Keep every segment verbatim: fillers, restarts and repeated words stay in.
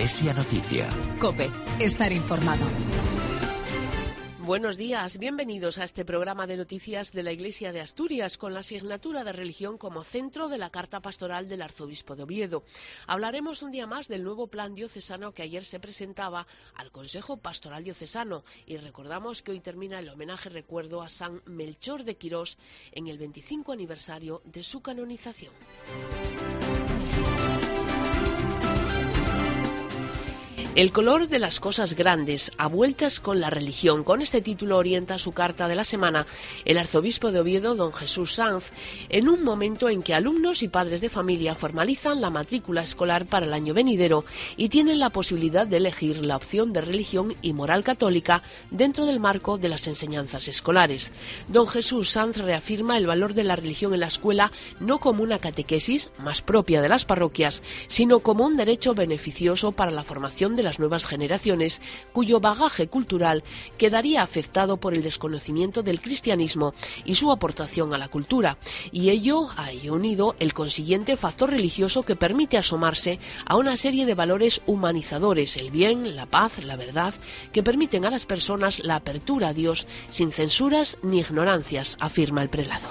Iglesia Noticia. COPE. Estar informado. Buenos días, bienvenidos a este programa de noticias de la Iglesia de Asturias con la asignatura de religión como centro de la Carta Pastoral del Arzobispo de Oviedo. Hablaremos un día más del nuevo plan diocesano que ayer se presentaba al Consejo Pastoral Diocesano y recordamos que hoy termina el homenaje recuerdo a San Melchor de Quirós en el veinticinco aniversario de su canonización. El color de las cosas grandes, a vueltas con la religión. Con este título orienta su carta de la semana el arzobispo de Oviedo, don Jesús Sanz, en un momento en que alumnos y padres de familia formalizan la matrícula escolar para el año venidero y tienen la posibilidad de elegir la opción de religión y moral católica dentro del marco de las enseñanzas escolares. Don Jesús Sanz reafirma el valor de la religión en la escuela no como una catequesis más propia de las parroquias, sino como un derecho beneficioso para la formación de las nuevas generaciones, cuyo bagaje cultural quedaría afectado por el desconocimiento del cristianismo y su aportación a la cultura, y ello ha unido el consiguiente factor religioso que permite asomarse a una serie de valores humanizadores, el bien, la paz, la verdad, que permiten a las personas la apertura a Dios sin censuras ni ignorancias, afirma el prelado.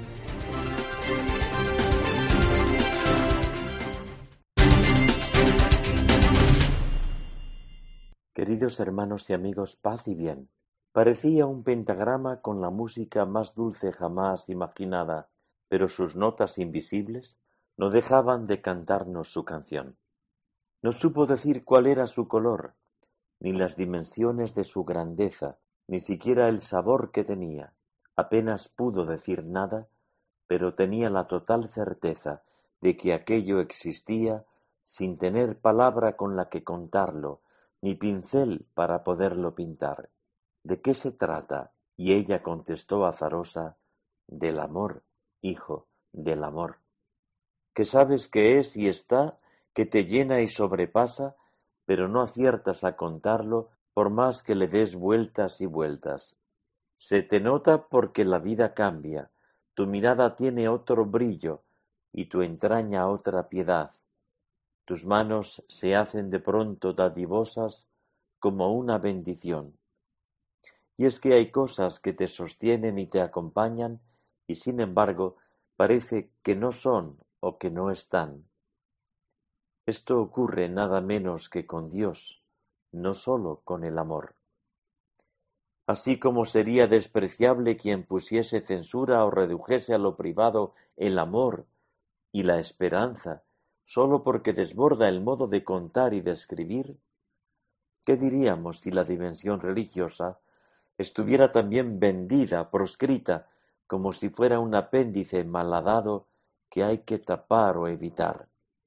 Queridos hermanos y amigos, paz y bien. Parecía un pentagrama con la música más dulce jamás imaginada, pero sus notas invisibles no dejaban de cantarnos su canción. No supo decir cuál era su color, ni las dimensiones de su grandeza, ni siquiera el sabor que tenía. Apenas pudo decir nada, pero tenía la total certeza de que aquello existía sin tener palabra con la que contarlo, ni pincel para poderlo pintar. ¿De qué se trata? Y ella contestó azarosa: del amor, hijo, del amor. Que sabes que es y está, que te llena y sobrepasa, pero no aciertas a contarlo por más que le des vueltas y vueltas. Se te nota porque la vida cambia, tu mirada tiene otro brillo y tu entraña otra piedad. Tus manos se hacen de pronto dadivosas como una bendición. Y es que hay cosas que te sostienen y te acompañan y sin embargo parece que no son o que no están. Esto ocurre nada menos que con Dios, no sólo con el amor. Así como sería despreciable quien pusiese censura o redujese a lo privado el amor y la esperanza, sólo porque desborda el modo de contar y de escribir, ¿qué diríamos si la dimensión religiosa estuviera también vendida, proscrita, como si fuera un apéndice malhadado que hay que tapar o evitar?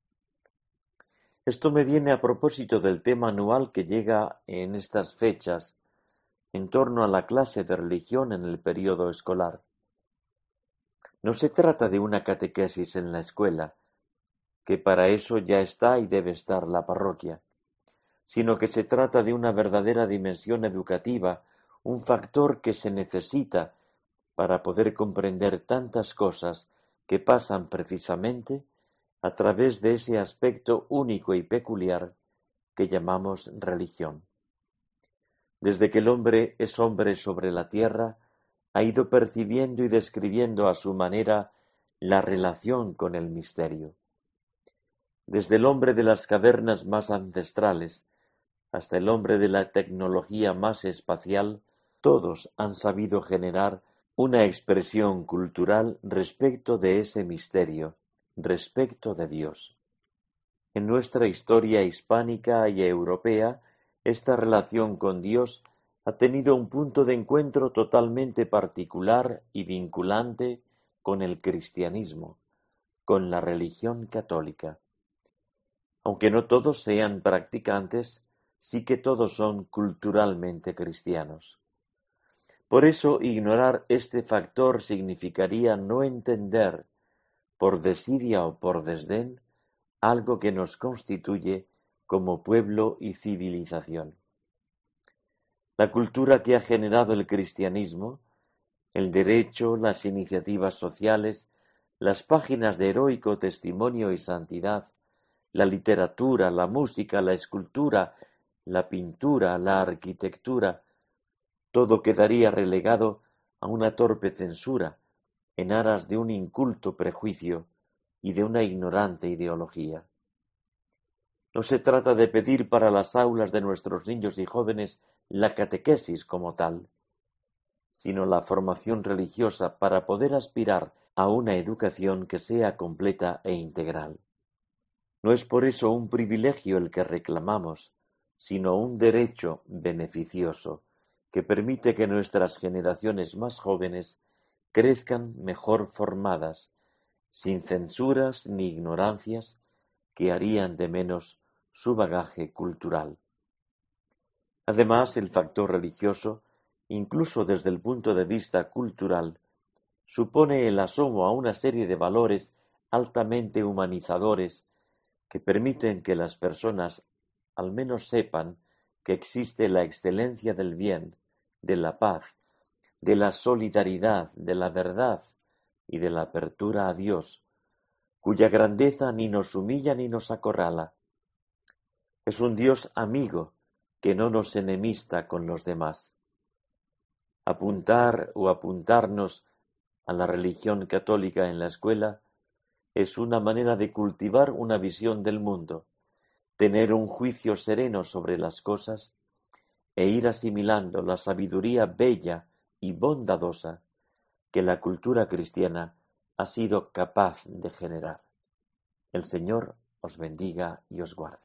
Esto me viene a propósito del tema anual que llega en estas fechas en torno a la clase de religión en el período escolar. No se trata de una catequesis en la escuela, que para eso ya está y debe estar la parroquia, sino que se trata de una verdadera dimensión educativa, un factor que se necesita para poder comprender tantas cosas que pasan precisamente a través de ese aspecto único y peculiar que llamamos religión. Desde que el hombre es hombre sobre la tierra, ha ido percibiendo y describiendo a su manera la relación con el misterio. Desde el hombre de las cavernas más ancestrales hasta el hombre de la tecnología más espacial, todos han sabido generar una expresión cultural respecto de ese misterio, respecto de Dios. En nuestra historia hispánica y europea, esta relación con Dios ha tenido un punto de encuentro totalmente particular y vinculante con el cristianismo, con la religión católica. Aunque no todos sean practicantes, sí que todos son culturalmente cristianos. Por eso, ignorar este factor significaría no entender, por desidia o por desdén, algo que nos constituye como pueblo y civilización. La cultura que ha generado el cristianismo, el derecho, las iniciativas sociales, las páginas de heroico testimonio y santidad, la literatura, la música, la escultura, la pintura, la arquitectura, todo quedaría relegado a una torpe censura, en aras de un inculto prejuicio y de una ignorante ideología. No se trata de pedir para las aulas de nuestros niños y jóvenes la catequesis como tal, sino la formación religiosa para poder aspirar a una educación que sea completa e integral. No es por eso un privilegio el que reclamamos, sino un derecho beneficioso que permite que nuestras generaciones más jóvenes crezcan mejor formadas, sin censuras ni ignorancias que harían de menos su bagaje cultural. Además, el factor religioso, incluso desde el punto de vista cultural, supone el asomo a una serie de valores altamente humanizadores que permiten que las personas al menos sepan que existe la excelencia del bien, de la paz, de la solidaridad, de la verdad y de la apertura a Dios, cuya grandeza ni nos humilla ni nos acorrala. Es un Dios amigo que no nos enemista con los demás. Apuntar o apuntarnos a la religión católica en la escuela es una manera de cultivar una visión del mundo, tener un juicio sereno sobre las cosas e ir asimilando la sabiduría bella y bondadosa que la cultura cristiana ha sido capaz de generar. El Señor os bendiga y os guarde.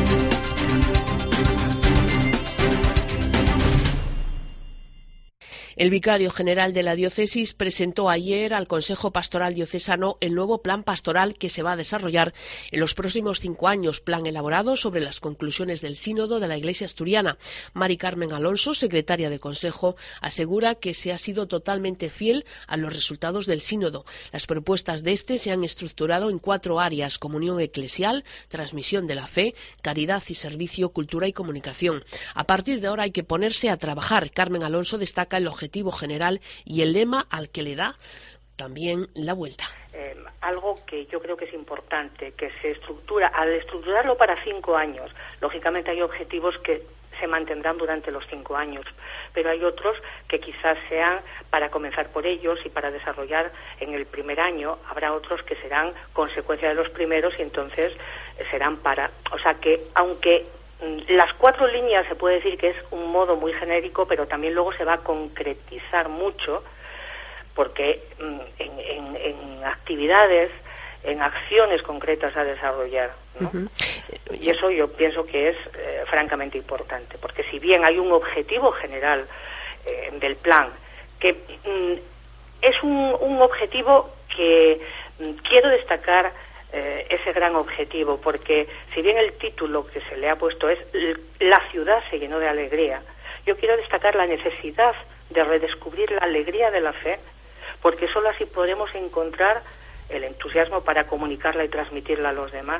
El vicario general de la diócesis presentó ayer al Consejo Pastoral Diocesano el nuevo plan pastoral que se va a desarrollar en los próximos cinco años, plan elaborado sobre las conclusiones del Sínodo de la Iglesia Asturiana. Mari Carmen Alonso, secretaria de Consejo, asegura que se ha sido totalmente fiel a los resultados del Sínodo. Las propuestas de este se han estructurado en cuatro áreas: comunión eclesial, transmisión de la fe, caridad y servicio, cultura y comunicación. A partir de ahora hay que ponerse a trabajar. Carmen Alonso destaca el objetivo objetivo general y el lema al que le da también la vuelta. Eh, algo que yo creo que es importante, que se estructura, al estructurarlo para cinco años, lógicamente hay objetivos que se mantendrán durante los cinco años, pero hay otros que quizás sean para comenzar por ellos y para desarrollar en el primer año, habrá otros que serán consecuencia de los primeros y entonces serán para, o sea que aunque las cuatro líneas se puede decir que es un modo muy genérico, pero también luego se va a concretizar mucho, porque en, en, en actividades, en acciones concretas a desarrollar, ¿no? Uh-huh. Y eso yo pienso que es eh, francamente importante, porque si bien hay un objetivo general eh, del plan, que mm, es un, un objetivo que mm, quiero destacar ese gran objetivo, porque si bien el título que se le ha puesto es La ciudad se llenó de alegría, yo quiero destacar la necesidad de redescubrir la alegría de la fe, porque solo así podremos encontrar el entusiasmo para comunicarla y transmitirla a los demás,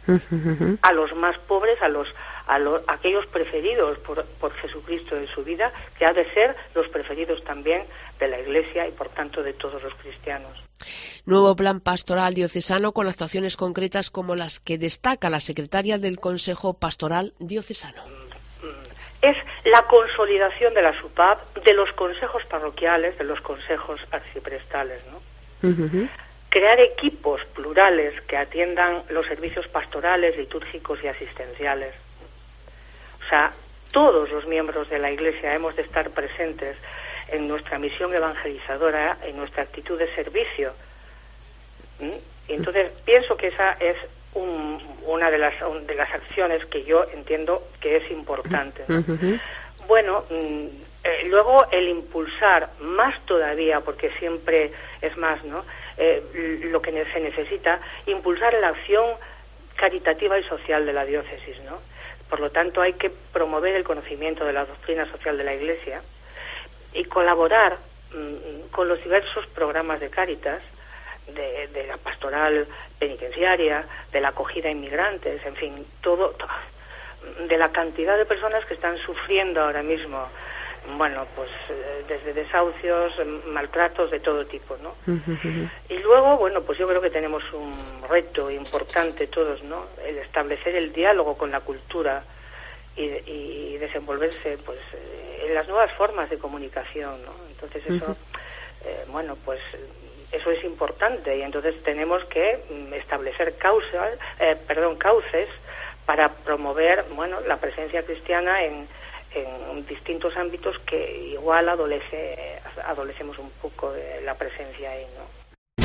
a los más pobres, a los a, los, a aquellos preferidos por, por Jesucristo en su vida, que ha de ser los preferidos también de la Iglesia y por tanto de todos los cristianos. Nuevo plan pastoral diocesano con actuaciones concretas como las que destaca la secretaria del Consejo Pastoral Diocesano. Es la consolidación de la S U P A P, de los consejos parroquiales, de los consejos arciprestales, ¿no? Uh-huh. Crear equipos plurales que atiendan los servicios pastorales, litúrgicos y asistenciales. O sea, todos los miembros de la Iglesia hemos de estar presentes en nuestra misión evangelizadora, en nuestra actitud de servicio. ¿Mm? Y entonces pienso que esa es un, una de las, de las acciones que yo entiendo que es importante, ¿no? Uh-huh. Bueno, eh, luego el impulsar más todavía, porque siempre es más, ¿no? Eh, lo que se necesita, impulsar la acción caritativa y social de la diócesis, ¿no? Por lo tanto, hay que promover el conocimiento de la doctrina social de la Iglesia y colaborar mmm, con los diversos programas de Cáritas, de, de la pastoral penitenciaria, de la acogida a inmigrantes, en fin, todo, todo, de la cantidad de personas que están sufriendo ahora mismo bueno, pues desde desahucios, maltratos de todo tipo, ¿no? Y luego, bueno, pues yo creo que tenemos un reto importante todos, ¿no? El establecer el diálogo con la cultura y, y desenvolverse, pues, en las nuevas formas de comunicación, ¿no? Entonces eso, eh, bueno, pues eso es importante y entonces tenemos que establecer causas, eh, perdón, cauces para promover, bueno, la presencia cristiana en en distintos ámbitos que igual adolece, adolecemos un poco de la presencia ahí, ¿no?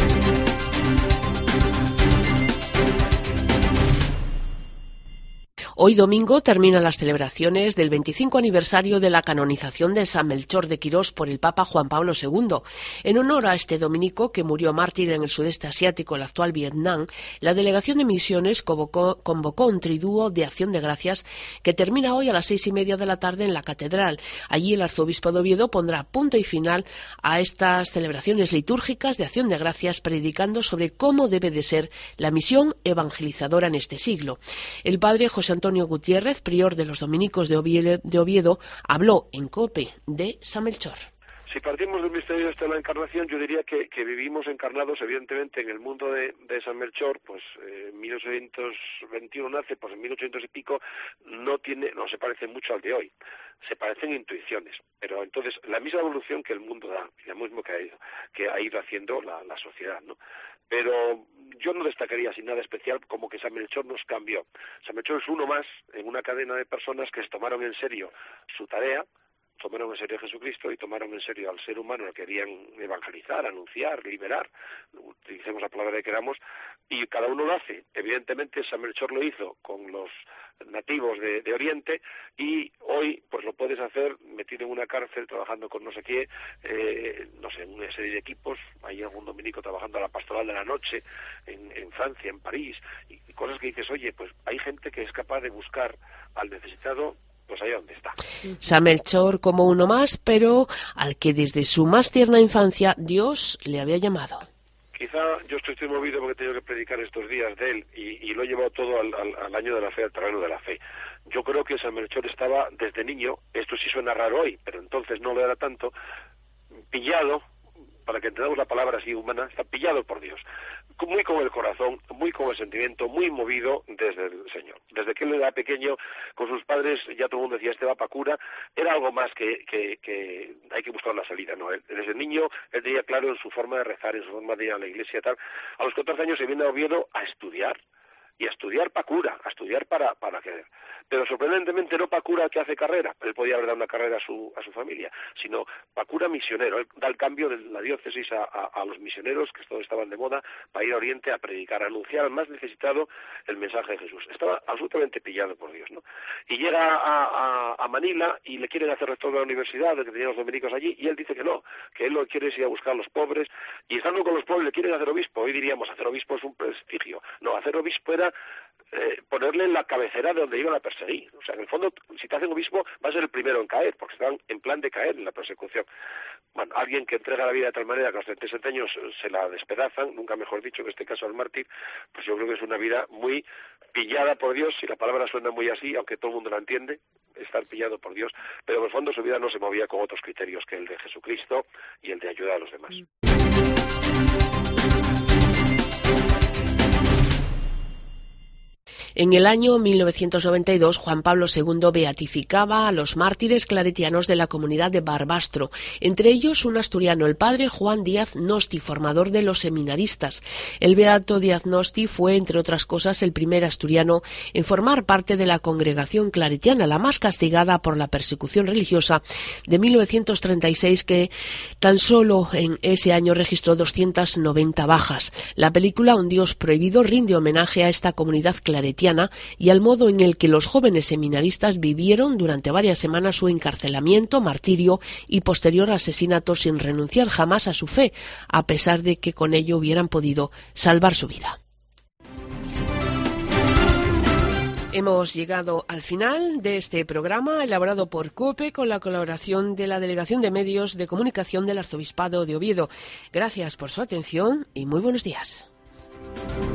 Hoy domingo terminan las celebraciones del veinticinco aniversario de la canonización de San Melchor de Quirós por el Papa Juan Pablo segundo. En honor a este dominico, que murió mártir en el sudeste asiático, el actual Vietnam, la Delegación de Misiones convocó, convocó un triduo de acción de gracias que termina hoy a las seis y media de la tarde en la Catedral. Allí el arzobispo de Oviedo pondrá punto y final a estas celebraciones litúrgicas de acción de gracias, predicando sobre cómo debe de ser la misión evangelizadora en este siglo. El padre José Antonio Antonio Gutiérrez, prior de los dominicos de Oviedo, de Oviedo, habló en COPE de San Melchor. Si partimos del misterio de la encarnación, yo diría que, que vivimos encarnados, evidentemente, en el mundo de, de San Melchor, pues en eh, mil ochocientos veintiuno nace, pues en mil ochocientos y pico no tiene, no se parece mucho al de hoy, se parecen intuiciones, pero entonces la misma evolución que el mundo da, y lo mismo que ha ido, que ha ido haciendo la, la sociedad, ¿no? Pero yo no destacaría sin nada especial como que San Melchor nos cambió. San Melchor es uno más en una cadena de personas que se tomaron en serio su tarea, tomaron en serio a Jesucristo y tomaron en serio al ser humano, que querían evangelizar, anunciar, liberar, utilicemos la palabra que queramos, y cada uno lo hace. Evidentemente San Melchor lo hizo con los nativos de, de Oriente, y hoy pues lo puedes hacer metido en una cárcel, trabajando con no sé qué, eh, no sé, en una serie de equipos. Hay algún dominico trabajando a la pastoral de la noche en, en Francia, en París, y, y cosas que dices, oye, pues hay gente que es capaz de buscar al necesitado pues ahí donde está. San Melchor como uno más, pero al que desde su más tierna infancia Dios le había llamado. Quizá yo estoy, estoy movido porque he tenido que predicar estos días de él y, y lo he llevado todo al, al, al año de la fe, al terreno de la fe. Yo creo que San Melchor estaba desde niño, esto sí suena raro hoy, pero entonces no lo era tanto, pillado, para que entendamos la palabra así humana, está pillado por Dios, muy con el corazón, muy con el sentimiento, muy movido desde el Señor. Desde que él era pequeño, con sus padres, ya todo el mundo decía, este va para cura, era algo más que, que, que hay que buscar la salida, ¿no? Él, desde niño, él tenía claro en su forma de rezar, en su forma de ir a la iglesia y tal. A los catorce años se viene a Oviedo a estudiar, y a estudiar para cura, a estudiar para para querer. Pero sorprendentemente no para cura que hace carrera, él podía haber dado una carrera a su a su familia, sino para cura misionero. Él da el cambio de la diócesis a, a, a los misioneros, que todos estaban de moda, para ir a Oriente a predicar, a anunciar al más necesitado el mensaje de Jesús. Estaba absolutamente pillado por Dios, ¿no? Y llega a, a, a Manila y le quieren hacer retorno a la universidad, que tenían los dominicos allí, y él dice que no, que él lo que quiere es ir a buscar a los pobres, y estando con los pobres le quieren hacer obispo. Hoy diríamos, hacer obispo es un prestigio. No, hacer obispo era Eh, ponerle en la cabecera de donde iban a perseguir. O sea, en el fondo, si te hacen obispo, vas a ser el primero en caer, porque están en plan de caer en la persecución. Bueno, alguien que entrega la vida de tal manera que a los treinta y siete años se la despedazan, nunca mejor dicho, en este caso al mártir, pues yo creo que es una vida muy pillada por Dios, y la palabra suena muy así, aunque todo el mundo la entiende, estar pillado por Dios, pero en el fondo su vida no se movía con otros criterios que el de Jesucristo y el de ayuda a los demás. En el año mil novecientos noventa y dos, Juan Pablo segundo beatificaba a los mártires claretianos de la comunidad de Barbastro, entre ellos un asturiano, el padre Juan Díaz Nosti, formador de los seminaristas. El beato Díaz Nosti fue, entre otras cosas, el primer asturiano en formar parte de la congregación claretiana, la más castigada por la persecución religiosa de mil novecientos treinta y seis, que tan solo en ese año registró doscientas noventa bajas. La película Un Dios prohibido rinde homenaje a esta comunidad claretiana y al modo en el que los jóvenes seminaristas vivieron durante varias semanas su encarcelamiento, martirio y posterior asesinato sin renunciar jamás a su fe, a pesar de que con ello hubieran podido salvar su vida. Hemos llegado al final de este programa elaborado por COPE con la colaboración de la Delegación de Medios de Comunicación del Arzobispado de Oviedo. Gracias por su atención y muy buenos días.